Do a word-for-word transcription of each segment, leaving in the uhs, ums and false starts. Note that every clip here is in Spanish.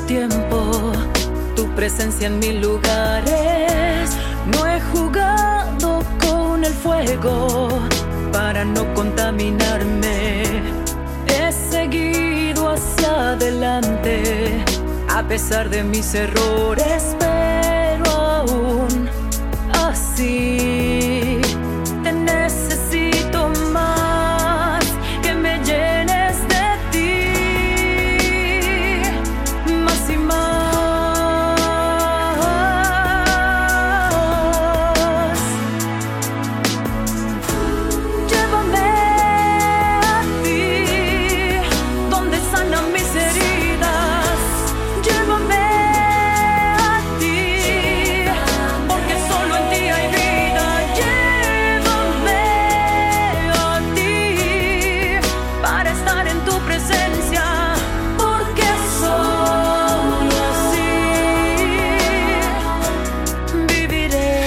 tiempo, tu presencia en mil lugares. No he jugado con el fuego para no contaminarme. He seguido hacia adelante a pesar de mis errores, pero aún así te necesito más, que me llenes de ti, más y más. Llévame a ti, donde sanan mis heridas. Llévame a ti, porque solo en ti hay vida. Llévame a ti, para estar en tu presencia, porque solo así viviré.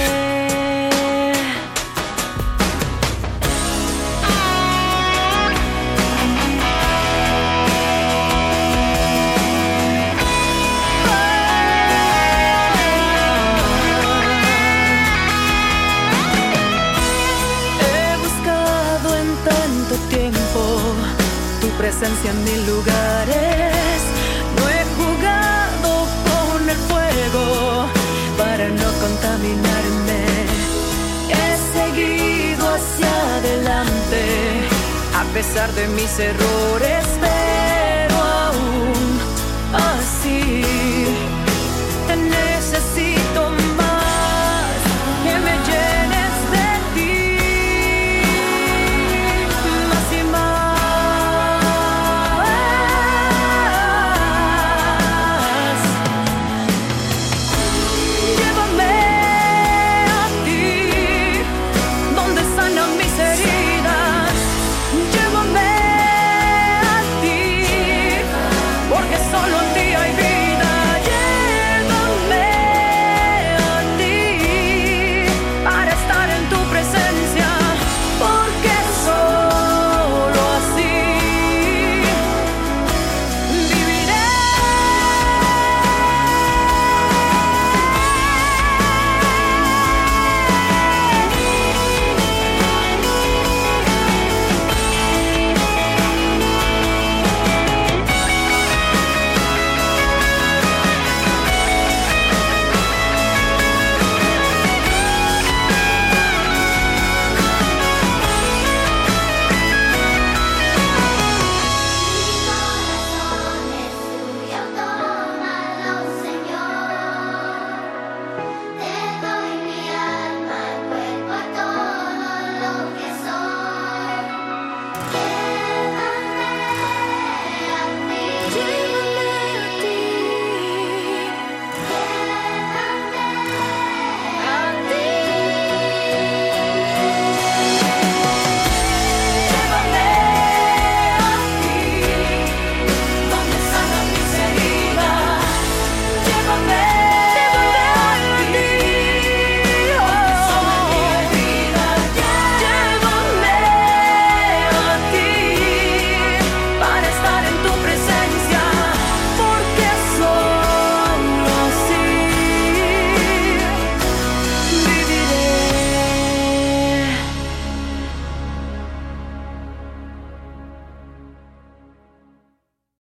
He buscado en tanto tiempo tu presencia en mil lugares. No he jugado con el fuego para no contaminarme. He seguido hacia adelante a pesar de mis errores.